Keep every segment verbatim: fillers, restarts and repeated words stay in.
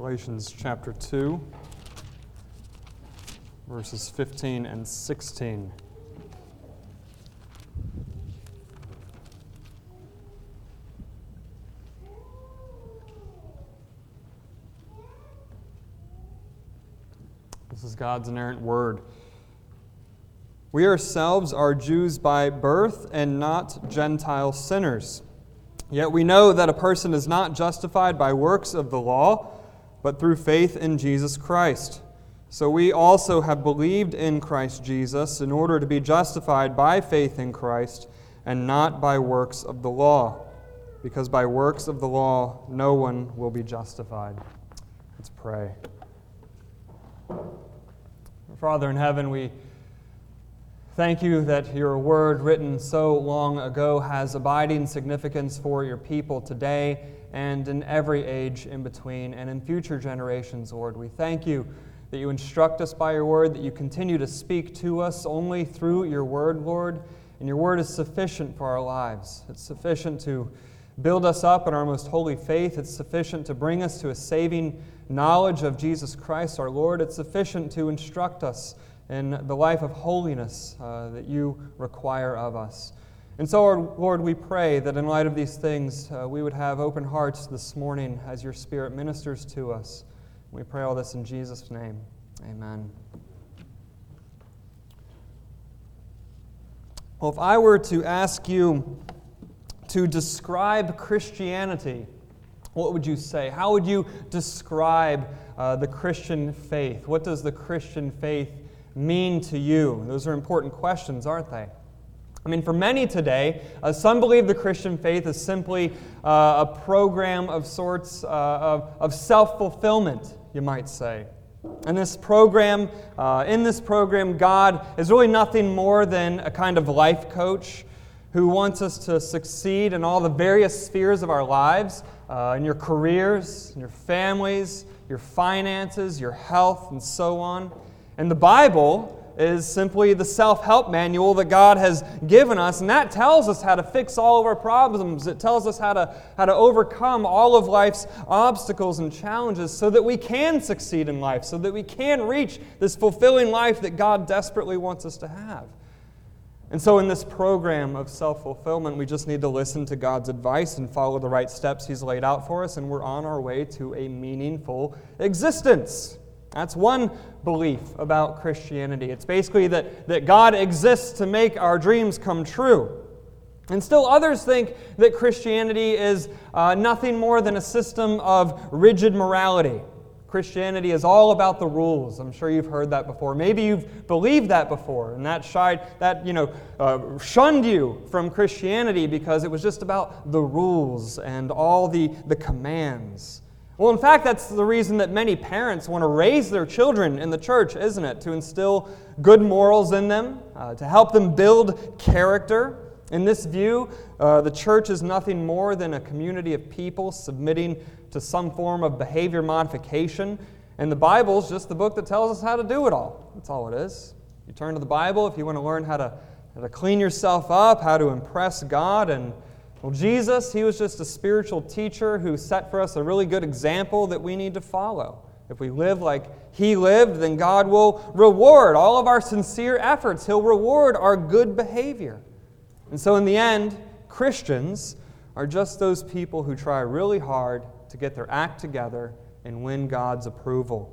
Galatians chapter two, verses fifteen and sixteen. This is God's inerrant word. We ourselves are Jews by birth and not Gentile sinners. Yet we know that a person is not justified by works of the law, but through faith in Jesus Christ. So we also have believed in Christ Jesus in order to be justified by faith in Christ and not by works of the law, because by works of the law no one will be justified. Let's pray. Father in heaven, we thank you that your word written so long ago has abiding significance for your people today and in every age in between and in future generations, Lord. We thank you that you instruct us by your word, that you continue to speak to us only through your word, Lord. And your word is sufficient for our lives. It's sufficient to build us up in our most holy faith. It's sufficient to bring us to a saving knowledge of Jesus Christ, our Lord. It's sufficient to instruct us in the life of holiness uh, that you require of us. And so, our Lord, we pray that in light of these things, uh, we would have open hearts this morning as your Spirit ministers to us. We pray all this in Jesus' name. Amen. Well, if I were to ask you to describe Christianity, what would you say? How would you describe uh, the Christian faith? What does the Christian faith mean to you? Those are important questions, aren't they? I mean, for many today, uh, some believe the Christian faith is simply uh, a program of sorts uh, of, of self-fulfillment, you might say. And this program, uh, in this program, God is really nothing more than a kind of life coach who wants us to succeed in all the various spheres of our lives, uh, in your careers, in your families, your finances, your health, and so on. And the Bible is simply the self-help manual that God has given us, and that tells us how to fix all of our problems. It tells us how to, how to overcome all of life's obstacles and challenges so that we can succeed in life, so that we can reach this fulfilling life that God desperately wants us to have. And so in this program of self-fulfillment, we just need to listen to God's advice and follow the right steps He's laid out for us, and we're on our way to a meaningful existence. That's one belief about Christianity. It's basically that, that God exists to make our dreams come true. And still others think that Christianity is uh, nothing more than a system of rigid morality. Christianity is all about the rules. I'm sure you've heard that before. Maybe you've believed that before, and that shied, that you know uh, shunned you from Christianity because it was just about the rules and all the, the commands. Well, in fact, that's the reason that many parents want to raise their children in the church, isn't it? To instill good morals in them, uh, to help them build character. In this view, uh, the church is nothing more than a community of people submitting to some form of behavior modification. And the Bible is just the book that tells us how to do it all. That's all it is. You turn to the Bible if you want to learn how to, how to clean yourself up, how to impress God. And well, Jesus, He was just a spiritual teacher who set for us a really good example that we need to follow. If we live like He lived, then God will reward all of our sincere efforts. He'll reward our good behavior. And so in the end, Christians are just those people who try really hard to get their act together and win God's approval.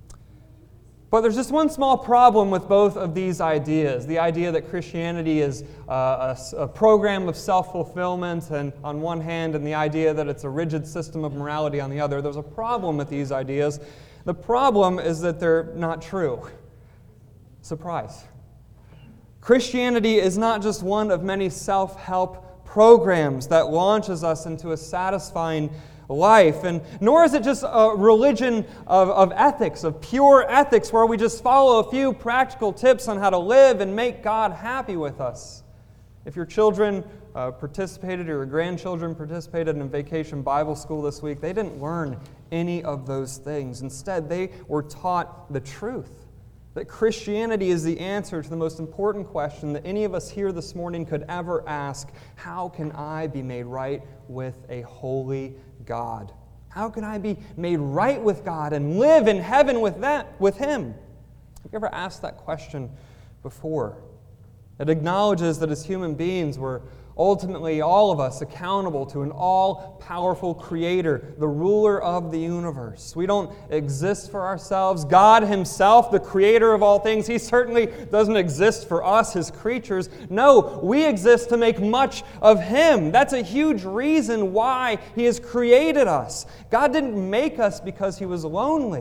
But there's just one small problem with both of these ideas. The idea that Christianity is uh, a, a program of self-fulfillment and on one hand, and the idea that it's a rigid system of morality on the other. There's a problem with these ideas. The problem is that they're not true. Surprise. Christianity is not just one of many self-help programs that launches us into a satisfying life, and nor is it just a religion of, of ethics, of pure ethics, where we just follow a few practical tips on how to live and make God happy with us. If your children uh, participated, or your grandchildren participated in Vacation Bible School this week, they didn't learn any of those things. Instead, they were taught the truth. That Christianity is the answer to the most important question that any of us here this morning could ever ask: how can I be made right with a holy God? How can I be made right with God and live in heaven with that, with Him? Have you ever asked that question before? It acknowledges that as human beings, we're ultimately, all of us, accountable to an all-powerful Creator, the ruler of the universe. We don't exist for ourselves. God Himself, the Creator of all things, He certainly doesn't exist for us, His creatures. No, we exist to make much of Him. That's a huge reason why He has created us. God didn't make us because He was lonely.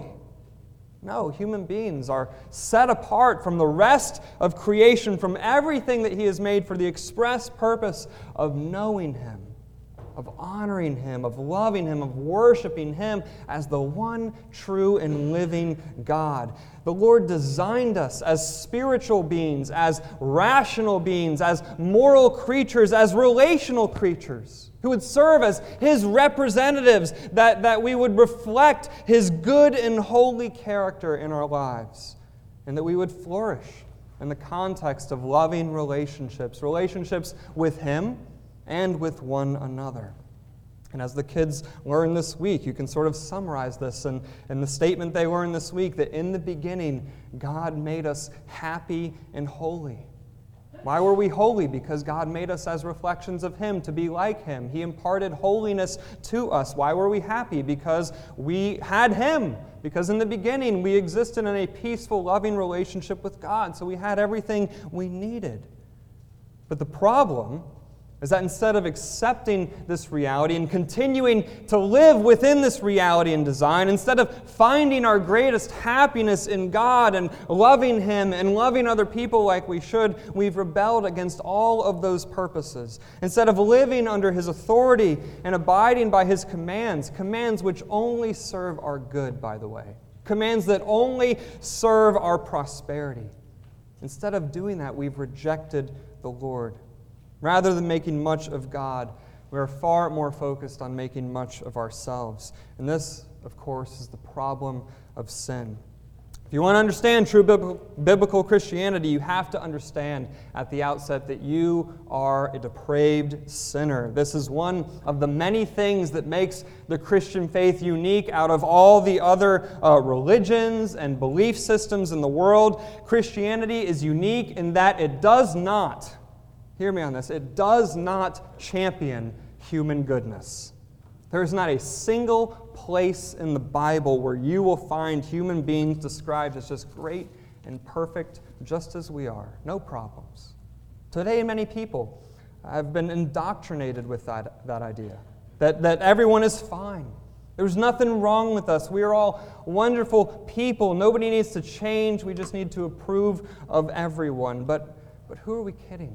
No, human beings are set apart from the rest of creation, from everything that He has made for the express purpose of knowing Him, of honoring Him, of loving Him, of worshiping Him as the one true and living God. The Lord designed us as spiritual beings, as rational beings, as moral creatures, as relational creatures, who would serve as His representatives, that, that we would reflect His good and holy character in our lives, and that we would flourish in the context of loving relationships, relationships with Him and with one another. And as the kids learn this week, you can sort of summarize this in, in the statement they learned this week, that in the beginning, God made us happy and holy. Why were we holy? Because God made us as reflections of Him, to be like Him. He imparted holiness to us. Why were we happy? Because we had Him. Because in the beginning, we existed in a peaceful, loving relationship with God. So we had everything we needed. But the problem is that instead of accepting this reality and continuing to live within this reality and design, instead of finding our greatest happiness in God and loving Him and loving other people like we should, we've rebelled against all of those purposes. Instead of living under His authority and abiding by His commands, commands which only serve our good, by the way, commands that only serve our prosperity. Instead of doing that, we've rejected the Lord. Rather than making much of God, we are far more focused on making much of ourselves. And this, of course, is the problem of sin. If you want to understand true biblical Christianity, you have to understand at the outset that you are a depraved sinner. This is one of the many things that makes the Christian faith unique out of all the other uh, religions and belief systems in the world. Christianity is unique in that it does not, hear me on this, it does not champion human goodness. There is not a single place in the Bible where you will find human beings described as just great and perfect, just as we are. No problems. Today, many people have been indoctrinated with that, that idea, that, that everyone is fine. There's nothing wrong with us. We are all wonderful people. Nobody needs to change. We just need to approve of everyone. But, but who are we kidding?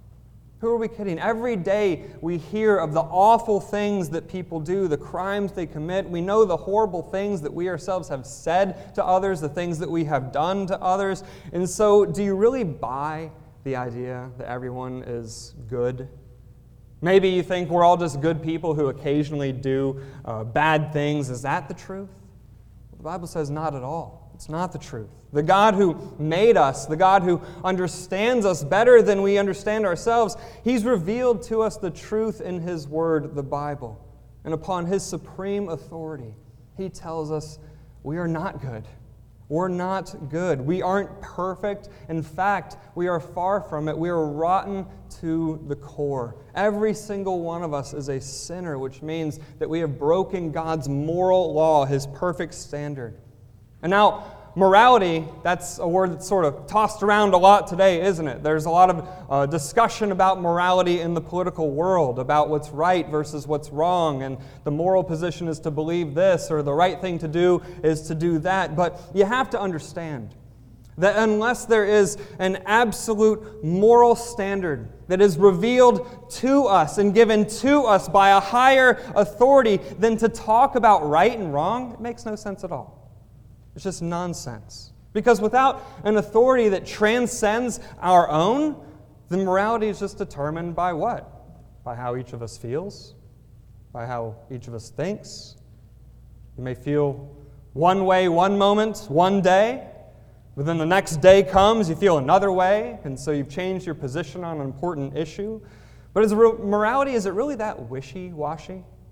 Who are we kidding? Every day we hear of the awful things that people do, the crimes they commit. We know the horrible things that we ourselves have said to others, the things that we have done to others. And so, do you really buy the idea that everyone is good? Maybe you think we're all just good people who occasionally do uh, bad things. Is that the truth? The Bible says not at all. It's not the truth. The God who made us, the God who understands us better than we understand ourselves, He's revealed to us the truth in His Word, the Bible. And upon His supreme authority, He tells us we are not good. We're not good. We aren't perfect. In fact, we are far from it. We are rotten to the core. Every single one of us is a sinner, which means that we have broken God's moral law, His perfect standard. And now, morality, that's a word that's sort of tossed around a lot today, isn't it? There's a lot of uh, discussion about morality in the political world, about what's right versus what's wrong, and the moral position is to believe this, or the right thing to do is to do that. But you have to understand that unless there is an absolute moral standard that is revealed to us and given to us by a higher authority, then to talk about right and wrong, it makes no sense at all. It's just nonsense. Because without an authority that transcends our own, then morality is just determined by what? By how each of us feels, by how each of us thinks. You may feel one way one moment, one day, but then the next day comes, you feel another way, and so you've changed your position on an important issue. But is morality, is it really that wishy-washy?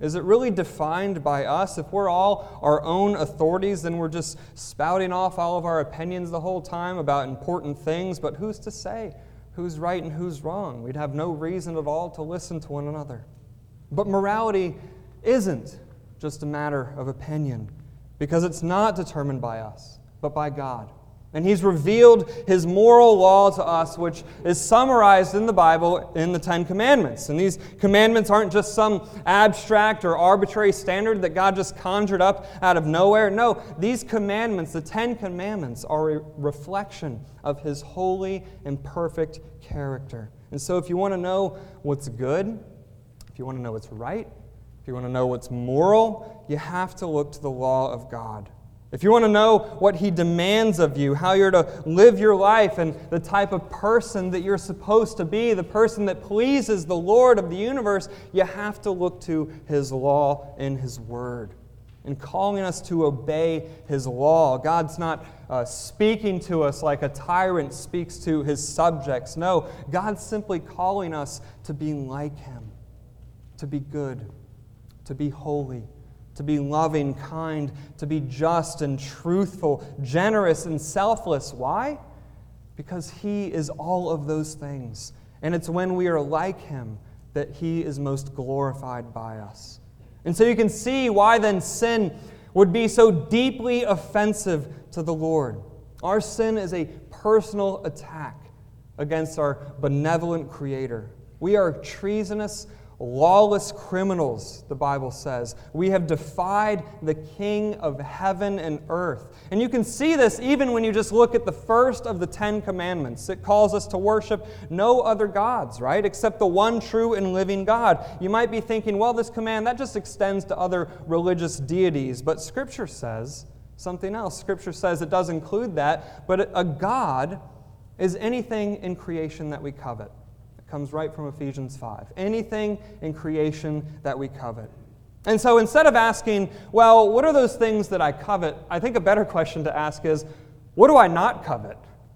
Is it really defined by us? If we're all our own authorities, then we're just spouting off all of our opinions the whole time about important things, but who's to say who's right and who's wrong? We'd have no reason at all to listen to one another. But morality isn't just a matter of opinion, because it's not determined by us, but by God. And He's revealed His moral law to us, which is summarized in the Bible in the Ten Commandments. And these commandments aren't just some abstract or arbitrary standard that God just conjured up out of nowhere. No, these commandments, the Ten Commandments, are a reflection of His holy and perfect character. And so if you want to know what's good, if you want to know what's right, if you want to know what's moral, you have to look to the law of God. If you want to know what He demands of you, how you're to live your life, and the type of person that you're supposed to be, the person that pleases the Lord of the universe, you have to look to His law and His word. In calling us to obey His law, God's not uh, speaking to us like a tyrant speaks to his subjects. No, God's simply calling us to be like Him, to be good, to be holy, to be loving, kind, to be just and truthful, generous and selfless. Why? Because He is all of those things. And it's when we are like Him that He is most glorified by us. And so you can see why then sin would be so deeply offensive to the Lord. Our sin is a personal attack against our benevolent Creator. We are treasonous, lawless criminals, the Bible says. We have defied the King of heaven and earth. And you can see this even when you just look at the first of the Ten Commandments. It calls us to worship no other gods, right, except the one true and living God. You might be thinking, well, this command, that just extends to other religious deities. But Scripture says something else. Scripture says it does include that, but a God is anything in creation that we covet. Comes right from Ephesians five. Anything in creation that we covet. And so instead of asking, well, what are those things that I covet? I think a better question to ask is, what do I not covet?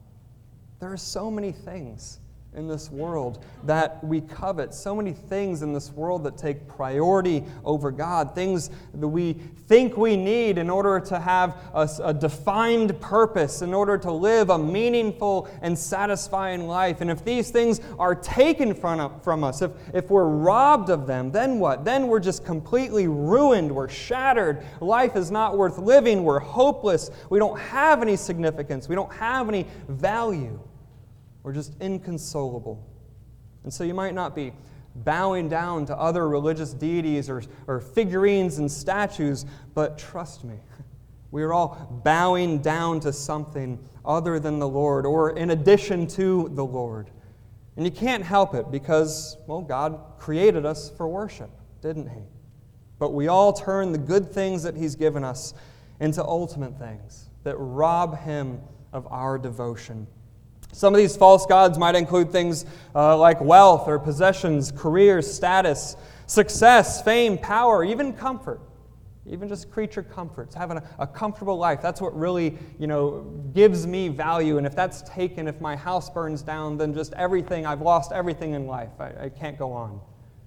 There are so many things in this world that we covet, so many things in this world that take priority over God, things that we think we need in order to have a, a defined purpose, in order to live a meaningful and satisfying life. And if these things are taken from, from us, if, if we're robbed of them, then what? Then we're just completely ruined, we're shattered, life is not worth living, we're hopeless, we don't have any significance, we don't have any value. We're just inconsolable. And so you might not be bowing down to other religious deities or, or figurines and statues, but trust me, we are all bowing down to something other than the Lord or in addition to the Lord. And you can't help it because, well, God created us for worship, didn't He? But we all turn the good things that He's given us into ultimate things that rob Him of our devotion. Some of these false gods might include things uh, like wealth or possessions, career, status, success, fame, power, even comfort. Even just creature comforts, having a, a comfortable life. That's what really, you know, gives me value. And if that's taken, if my house burns down, then just everything, I've lost everything in life. I, I can't go on.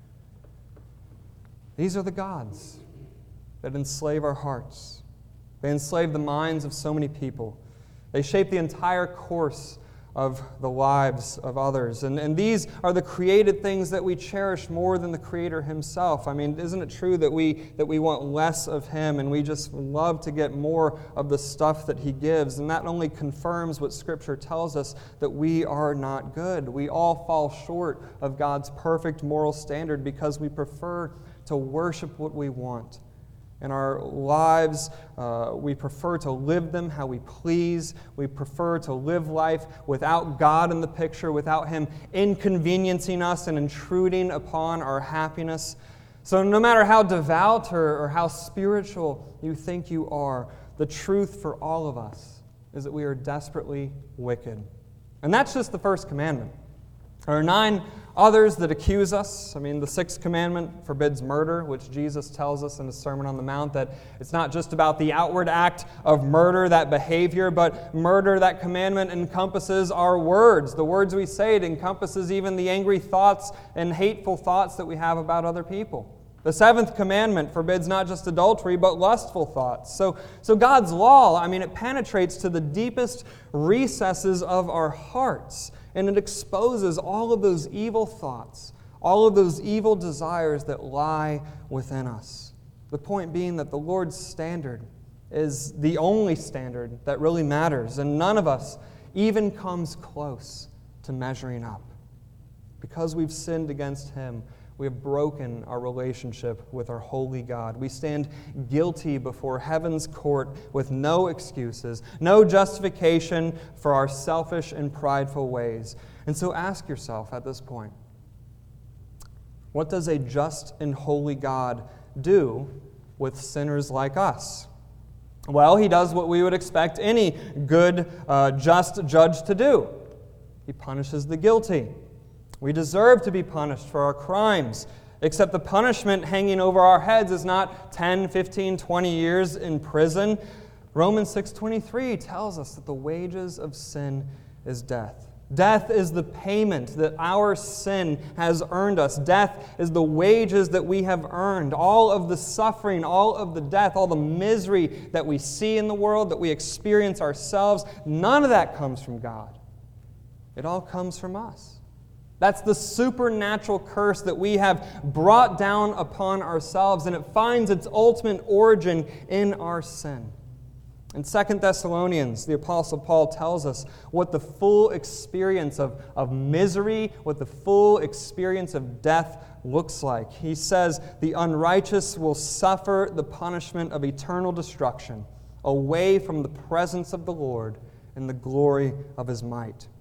These are the gods that enslave our hearts. They enslave the minds of so many people. They shape the entire course of the lives of others. And, and these are the created things that we cherish more than the Creator Himself. I mean, isn't it true that we that we want less of Him and we just love to get more of the stuff that He gives? And that only confirms what Scripture tells us, that we are not good. We all fall short of God's perfect moral standard because we prefer to worship what we want. In our lives, uh, we prefer to live them how we please. We prefer to live life without God in the picture, without Him inconveniencing us and intruding upon our happiness. So no matter how devout or, or how spiritual you think you are, the truth for all of us is that we are desperately wicked. And that's just the first commandment. There are nine others that accuse us. I mean, the sixth commandment forbids murder, which Jesus tells us in His Sermon on the Mount that it's not just about the outward act of murder, that behavior, but murder, that commandment encompasses our words, the words we say. It encompasses even the angry thoughts and hateful thoughts that we have about other people. The seventh commandment forbids not just adultery, but lustful thoughts. So, so God's law, I mean, it penetrates to the deepest recesses of our hearts, and it exposes all of those evil thoughts, all of those evil desires that lie within us. The point being that the Lord's standard is the only standard that really matters, and none of us even comes close to measuring up. Because we've sinned against Him, we have broken our relationship with our holy God. We stand guilty before heaven's court with no excuses, no justification for our selfish and prideful ways. And so ask yourself at this point, what does a just and holy God do with sinners like us? Well, He does what we would expect any good, uh, just judge to do. He punishes the guilty. We deserve to be punished for our crimes, except the punishment hanging over our heads is not ten, fifteen, twenty years in prison. Romans six twenty-three tells us that the wages of sin is death. Death is the payment that our sin has earned us. Death is the wages that we have earned. All of the suffering, all of the death, all the misery that we see in the world, that we experience ourselves, none of that comes from God. It all comes from us. That's the supernatural curse that we have brought down upon ourselves, and it finds its ultimate origin in our sin. In Second Thessalonians, the Apostle Paul tells us what the full experience of, of misery, what the full experience of death looks like. He says, the unrighteous will suffer the punishment of eternal destruction, away from the presence of the Lord and the glory of His might.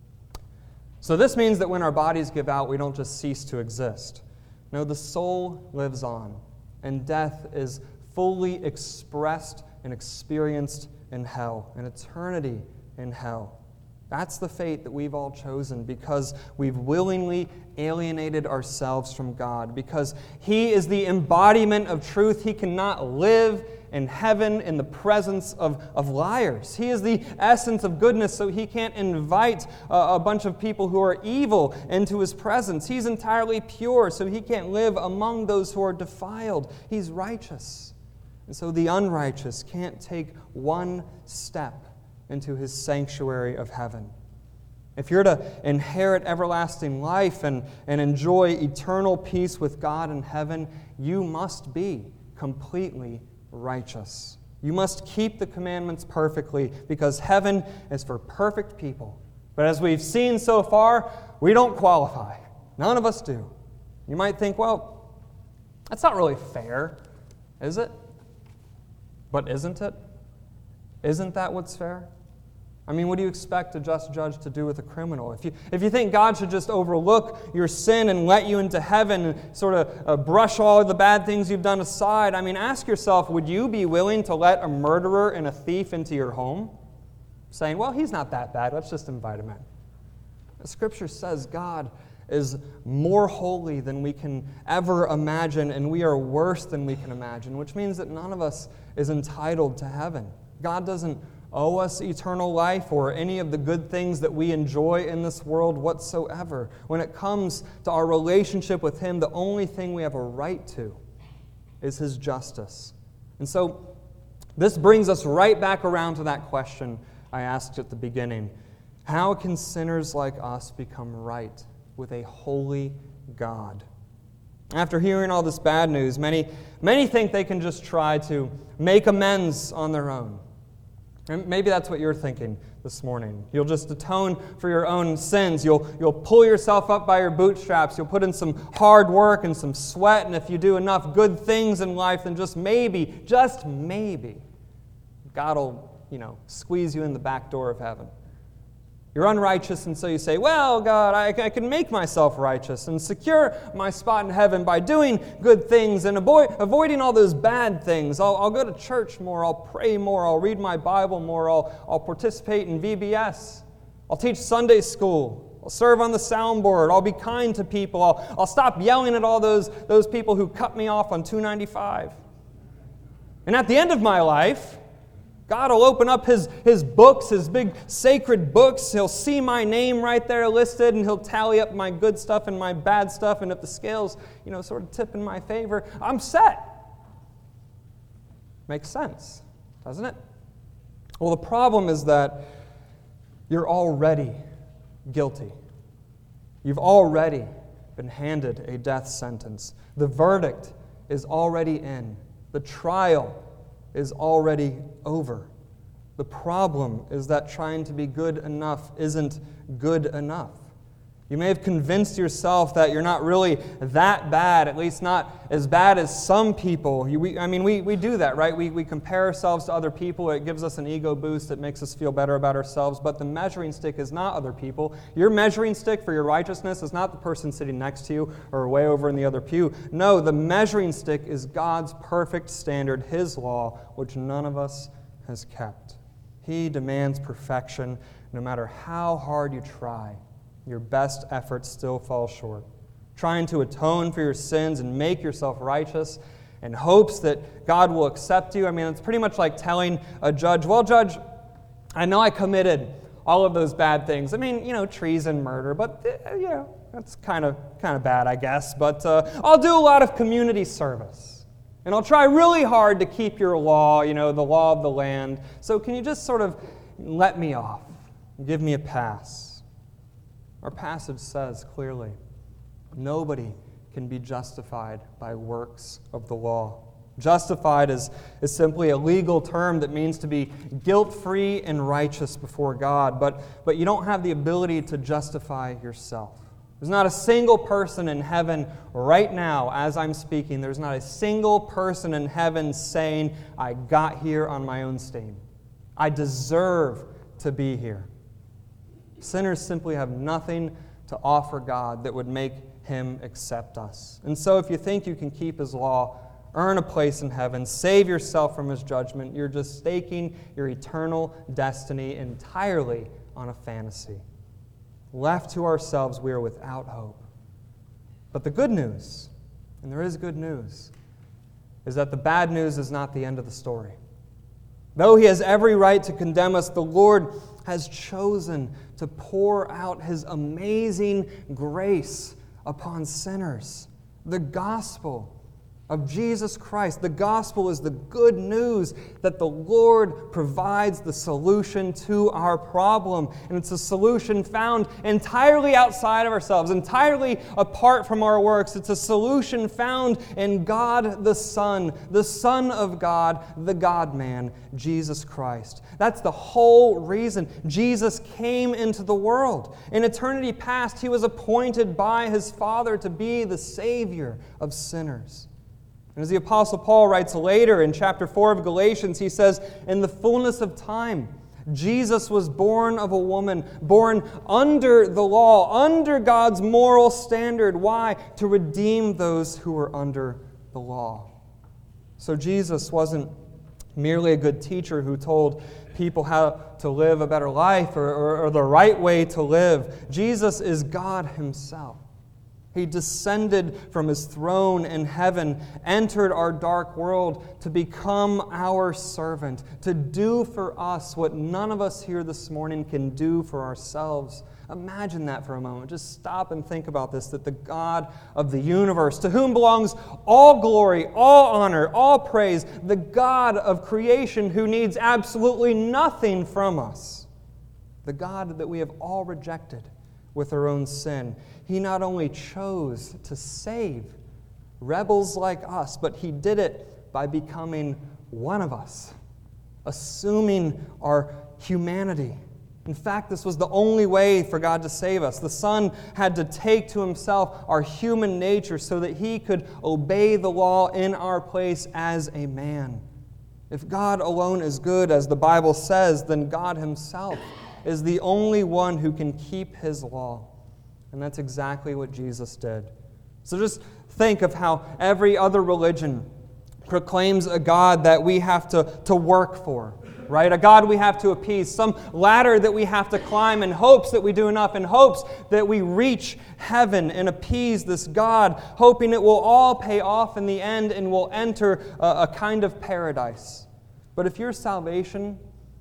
So this means that when our bodies give out, we don't just cease to exist. No, the soul lives on, and death is fully expressed and experienced in hell, an eternity in hell. That's the fate that we've all chosen because we've willingly alienated ourselves from God, because He is the embodiment of truth. He cannot live in heaven in the presence of, of liars. He is the essence of goodness, so He can't invite a, a bunch of people who are evil into His presence. He's entirely pure, so He can't live among those who are defiled. He's righteous. And so the unrighteous can't take one step into His sanctuary of heaven. If you're to inherit everlasting life and, and enjoy eternal peace with God in heaven, you must be completely righteous. You must keep the commandments perfectly, because heaven is for perfect people. But as we've seen so far, we don't qualify. None of us do. You might think, well, that's not really fair, is it? But isn't it? Isn't that what's fair? I mean, what do you expect a just judge to do with a criminal? If you, if you think God should just overlook your sin and let you into heaven and sort of uh, brush all the bad things you've done aside, I mean, ask yourself, would you be willing to let a murderer and a thief into your home? Saying, well, he's not that bad, let's just invite him in. The Scripture says God is more holy than we can ever imagine, and we are worse than we can imagine, which means that none of us is entitled to heaven. God doesn't owe us eternal life or any of the good things that we enjoy in this world whatsoever. When it comes to our relationship with Him, the only thing we have a right to is His justice. And so this brings us right back around to that question I asked at the beginning. How can sinners like us become right with a holy God? After hearing all this bad news, many, many think they can just try to make amends on their own. And maybe that's what you're thinking this morning. You'll just atone for your own sins. You'll, you'll pull yourself up by your bootstraps. You'll put in some hard work and some sweat, and if you do enough good things in life, then just maybe, just maybe, God will, you know, squeeze you in the back door of heaven. You're unrighteous, and so you say, well, God, I, I can make myself righteous and secure my spot in heaven by doing good things and avoid, avoiding all those bad things. I'll, I'll go to church more, I'll pray more, I'll read my Bible more, I'll, I'll participate in V B S, I'll teach Sunday school, I'll serve on the soundboard, I'll be kind to people, I'll, I'll stop yelling at all those, those people who cut me off on two ninety-five. And at the end of my life, God will open up his, his books, his big sacred books. He'll see my name right there listed, and he'll tally up my good stuff and my bad stuff. And if the scales, you know, sort of tip in my favor, I'm set. Makes sense, doesn't it? Well, the problem is that you're already guilty. You've already been handed a death sentence. The verdict is already in. The trial is already over. The problem is that trying to be good enough isn't good enough. You may have convinced yourself that you're not really that bad, at least not as bad as some people. You, we, I mean, we, we do that, right? We, we compare ourselves to other people. It gives us an ego boost. It makes us feel better about ourselves. But the measuring stick is not other people. Your measuring stick for your righteousness is not the person sitting next to you or way over in the other pew. No, the measuring stick is God's perfect standard, His law, which none of us has kept. He demands perfection no matter how hard you try. Your best efforts still fall short. Trying to atone for your sins and make yourself righteous in hopes that God will accept you. I mean, it's pretty much like telling a judge, well, judge, I know I committed all of those bad things. I mean, you know, treason, murder, but, uh, you know, that's kind of kind of bad, I guess. But uh, I'll do a lot of community service. And I'll try really hard to keep your law, you know, the law of the land. So can you just sort of let me off? Give me a pass. Our passage says clearly, nobody can be justified by works of the law. Justified is, is simply a legal term that means to be guilt-free and righteous before God, but, but you don't have the ability to justify yourself. There's not a single person in heaven right now, as I'm speaking, there's not a single person in heaven saying, I got here on my own steam. I deserve to be here. Sinners simply have nothing to offer God that would make Him accept us. And so if you think you can keep His law, earn a place in heaven, save yourself from His judgment, you're just staking your eternal destiny entirely on a fantasy. Left to ourselves, we are without hope. But the good news, and there is good news, is that the bad news is not the end of the story. Though He has every right to condemn us, the Lord has chosen to pour out His amazing grace upon sinners. The gospel of Jesus Christ. The gospel is the good news that the Lord provides the solution to our problem. And it's a solution found entirely outside of ourselves, entirely apart from our works. It's a solution found in God the Son, the Son of God, the God-man, Jesus Christ. That's the whole reason Jesus came into the world. In eternity past, He was appointed by His Father to be the Savior of sinners. And as the Apostle Paul writes later in chapter four of Galatians, he says, in the fullness of time, Jesus was born of a woman, born under the law, under God's moral standard. Why? To redeem those who were under the law. So Jesus wasn't merely a good teacher who told people how to live a better life or, or, or the right way to live. Jesus is God Himself. He descended from His throne in heaven, entered our dark world to become our servant, to do for us what none of us here this morning can do for ourselves. Imagine that for a moment. Just stop and think about this, that the God of the universe, to whom belongs all glory, all honor, all praise, the God of creation who needs absolutely nothing from us, the God that we have all rejected with our own sin, He not only chose to save rebels like us, but He did it by becoming one of us, assuming our humanity. In fact, this was the only way for God to save us. The Son had to take to Himself our human nature so that He could obey the law in our place as a man. If God alone is good, as the Bible says, then God Himself is the only one who can keep His law. And that's exactly what Jesus did. So just think of how every other religion proclaims a God that we have to, to work for, right? A God we have to appease, some ladder that we have to climb in hopes that we do enough, in hopes that we reach heaven and appease this God, hoping it will all pay off in the end and we'll enter a, a kind of paradise. But if your salvation,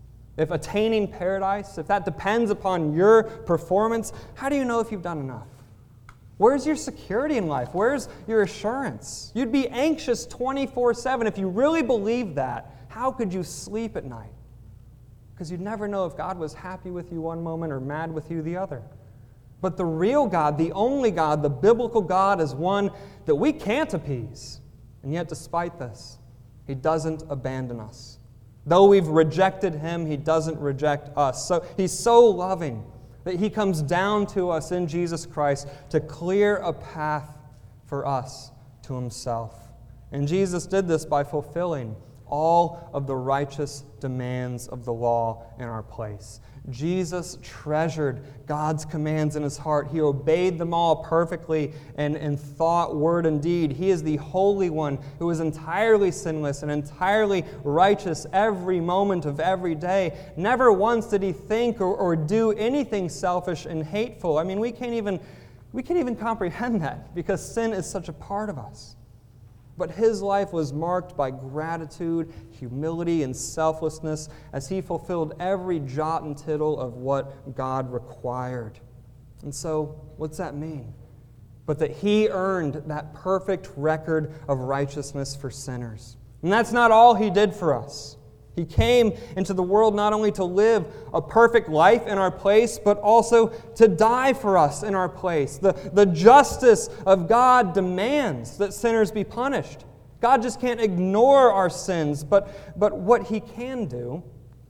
if attaining paradise, if that depends upon your performance, how do you know if you've done enough? Where's your security in life? Where's your assurance? You'd be anxious twenty-four seven. If you really believe that, how could you sleep at night? Because you'd never know if God was happy with you one moment or mad with you the other. But the real God, the only God, the biblical God, is one that we can't appease. And yet, despite this, He doesn't abandon us. Though we've rejected Him, He doesn't reject us. So He's so loving that He comes down to us in Jesus Christ to clear a path for us to Himself. And Jesus did this by fulfilling all of the righteous demands of the law in our place. Jesus treasured God's commands in His heart. He obeyed them all perfectly in, in thought, word, and deed. He is the Holy One who is entirely sinless and entirely righteous every moment of every day. Never once did He think or, or do anything selfish and hateful. I mean, we can't even, we can't even comprehend that because sin is such a part of us. But His life was marked by gratitude, humility, and selflessness as He fulfilled every jot and tittle of what God required. And so, what's that mean? But that He earned that perfect record of righteousness for sinners. And that's not all He did for us. He came into the world not only to live a perfect life in our place, but also to die for us in our place. The, the justice of God demands that sinners be punished. God just can't ignore our sins, but, but what He can do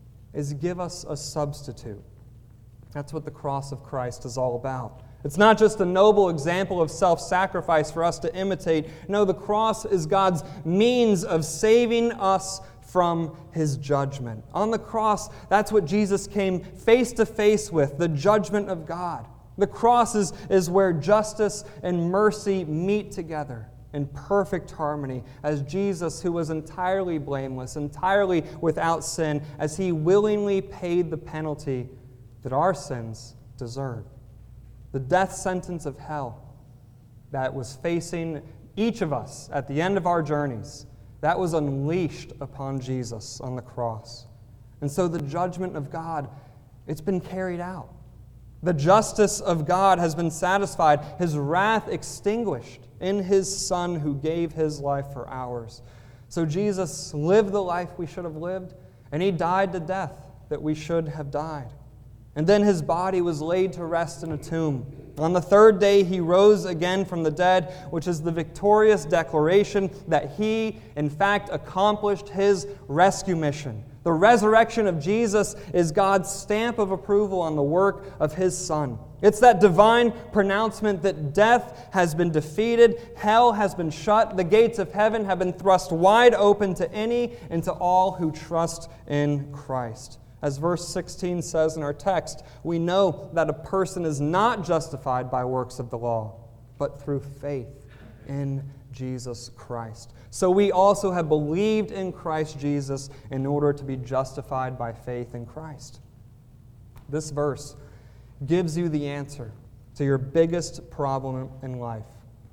is give us a substitute. That's what the cross of Christ is all about. It's not just a noble example of self-sacrifice for us to imitate. No, the cross is God's means of saving us from His judgment. On the cross, that's what Jesus came face to face with, the judgment of God. The cross is, is where justice and mercy meet together in perfect harmony, as Jesus, who was entirely blameless, entirely without sin, as He willingly paid the penalty that our sins deserve. The death sentence of hell that was facing each of us at the end of our journeys, that was unleashed upon Jesus on the cross. And so the judgment of God, it's been carried out. The justice of God has been satisfied, His wrath extinguished in His Son who gave His life for ours. So Jesus lived the life we should have lived, and He died the death that we should have died. And then His body was laid to rest in a tomb. On the third day, He rose again from the dead, which is the victorious declaration that He, in fact, accomplished His rescue mission. The resurrection of Jesus is God's stamp of approval on the work of His Son. It's that divine pronouncement that death has been defeated, hell has been shut, the gates of heaven have been thrust wide open to any and to all who trust in Christ. As verse sixteen says in our text, we know that a person is not justified by works of the law, but through faith in Jesus Christ. So we also have believed in Christ Jesus in order to be justified by faith in Christ. This verse gives you the answer to your biggest problem in life.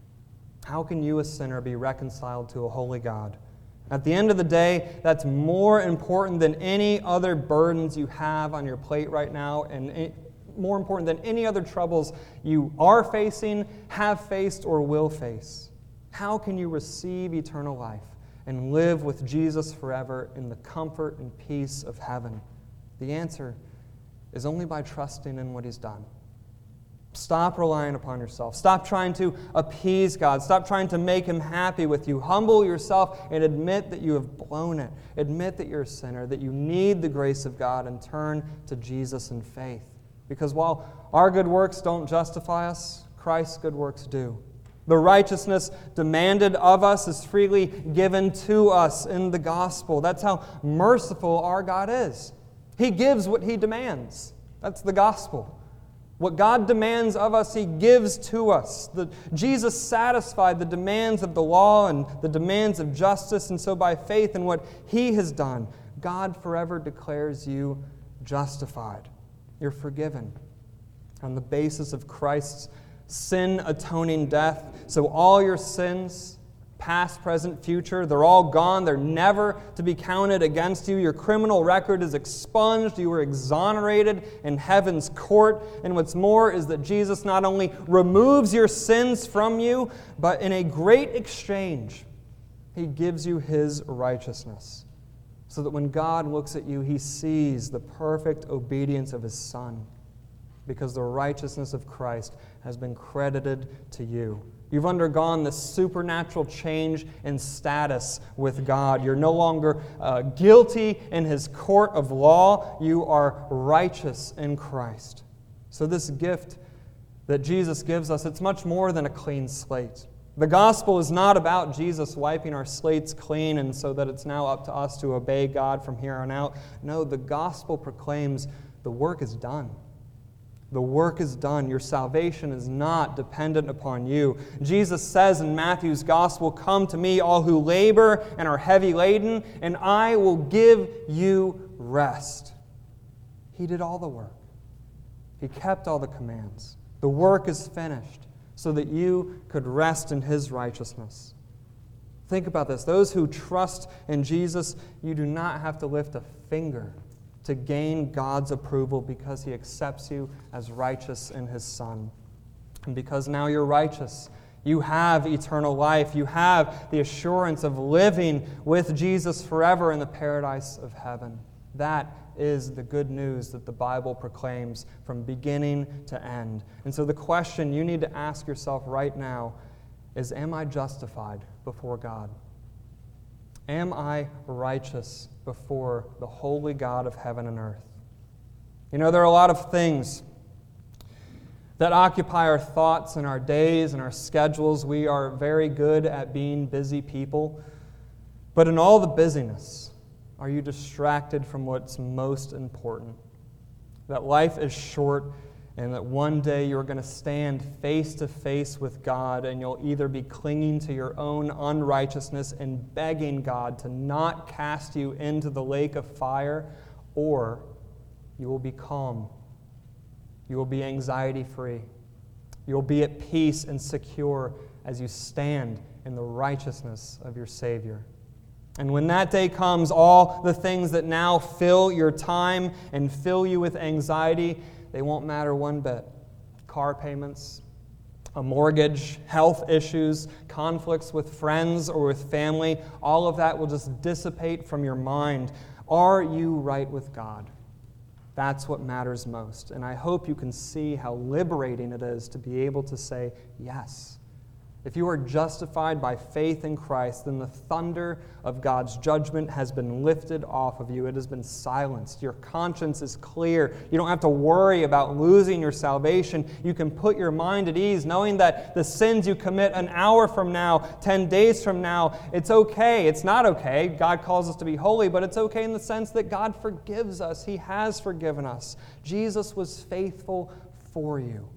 How can you, a sinner, be reconciled to a holy God? At the end of the day, that's more important than any other burdens you have on your plate right now, and more important than any other troubles you are facing, have faced, or will face. How can you receive eternal life and live with Jesus forever in the comfort and peace of heaven? The answer is only by trusting in what He's done. Stop relying upon yourself. Stop trying to appease God. Stop trying to make Him happy with you. Humble yourself and admit that you have blown it. Admit that you're a sinner, that you need the grace of God, and turn to Jesus in faith. Because while our good works don't justify us, Christ's good works do. The righteousness demanded of us is freely given to us in the gospel. That's how merciful our God is. He gives what He demands. That's the gospel. What God demands of us, He gives to us. The, Jesus satisfied the demands of the law and the demands of justice, and so by faith in what He has done, God forever declares you justified. You're forgiven on the basis of Christ's sin-atoning death. So all your sins, Past, present, future, they're all gone. They're never to be counted against you. Your criminal record is expunged. You were exonerated in heaven's court. And what's more is that Jesus not only removes your sins from you, but in a great exchange, He gives you His righteousness. So that when God looks at you, He sees the perfect obedience of His Son, because the righteousness of Christ has been credited to you. You've undergone this supernatural change in status with God. You're no longer uh, guilty in His court of law. You are righteous in Christ. So this gift that Jesus gives us, it's much more than a clean slate. The gospel is not about Jesus wiping our slates clean and so that it's now up to us to obey God from here on out. No, the gospel proclaims the work is done. The work is done. Your salvation is not dependent upon you. Jesus says in Matthew's gospel, "Come to me, all who labor and are heavy laden, and I will give you rest." He did all the work. He kept all the commands. The work is finished so that you could rest in His righteousness. Think about this. Those who trust in Jesus, you do not have to lift a finger to gain God's approval, because He accepts you as righteous in His Son. And because now you're righteous, you have eternal life. You have the assurance of living with Jesus forever in the paradise of heaven. That is the good news that the Bible proclaims from beginning to end. And so the question you need to ask yourself right now is, am I justified before God? Am I righteous before the holy God of heaven and earth? You know, there are a lot of things that occupy our thoughts and our days and our schedules. We are very good at being busy people. But in all the busyness, are you distracted from what's most important? That life is short, and that one day you're going to stand face to face with God, and you'll either be clinging to your own unrighteousness and begging God to not cast you into the lake of fire, or you will be calm. You will be anxiety-free. You'll be at peace and secure as you stand in the righteousness of your Savior. And when that day comes, all the things that now fill your time and fill you with anxiety, they won't matter one bit. Car payments, a mortgage, health issues, conflicts with friends or with family, all of that will just dissipate from your mind. Are you right with God? That's what matters most. And I hope you can see how liberating it is to be able to say yes. If you are justified by faith in Christ, then the thunder of God's judgment has been lifted off of you. It has been silenced. Your conscience is clear. You don't have to worry about losing your salvation. You can put your mind at ease, knowing that the sins you commit an hour from now, ten days from now, it's okay. It's not okay. God calls us to be holy, but it's okay in the sense that God forgives us. He has forgiven us. Jesus was faithful for you.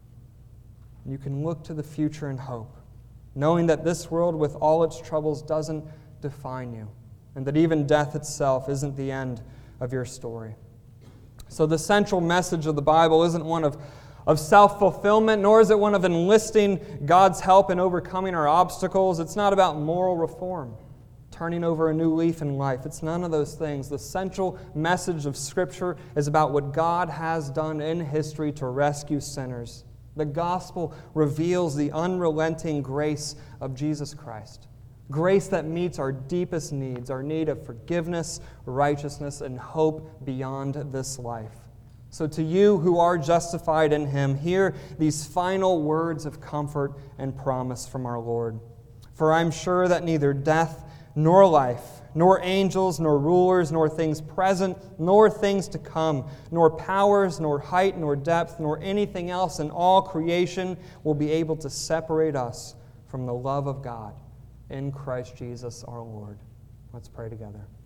You can look to the future in hope, knowing that this world with all its troubles doesn't define you, and that even death itself isn't the end of your story. So the central message of the Bible isn't one of, of self-fulfillment, nor is it one of enlisting God's help in overcoming our obstacles. It's not about moral reform, turning over a new leaf in life. It's none of those things. The central message of Scripture is about what God has done in history to rescue sinners. The gospel reveals the unrelenting grace of Jesus Christ. Grace that meets our deepest needs, our need of forgiveness, righteousness, and hope beyond this life. So to you who are justified in Him, hear these final words of comfort and promise from our Lord. For I'm sure that neither death nor life, nor angels, nor rulers, nor things present, nor things to come, nor powers, nor height, nor depth, nor anything else in all creation will be able to separate us from the love of God in Christ Jesus our Lord. Let's pray together.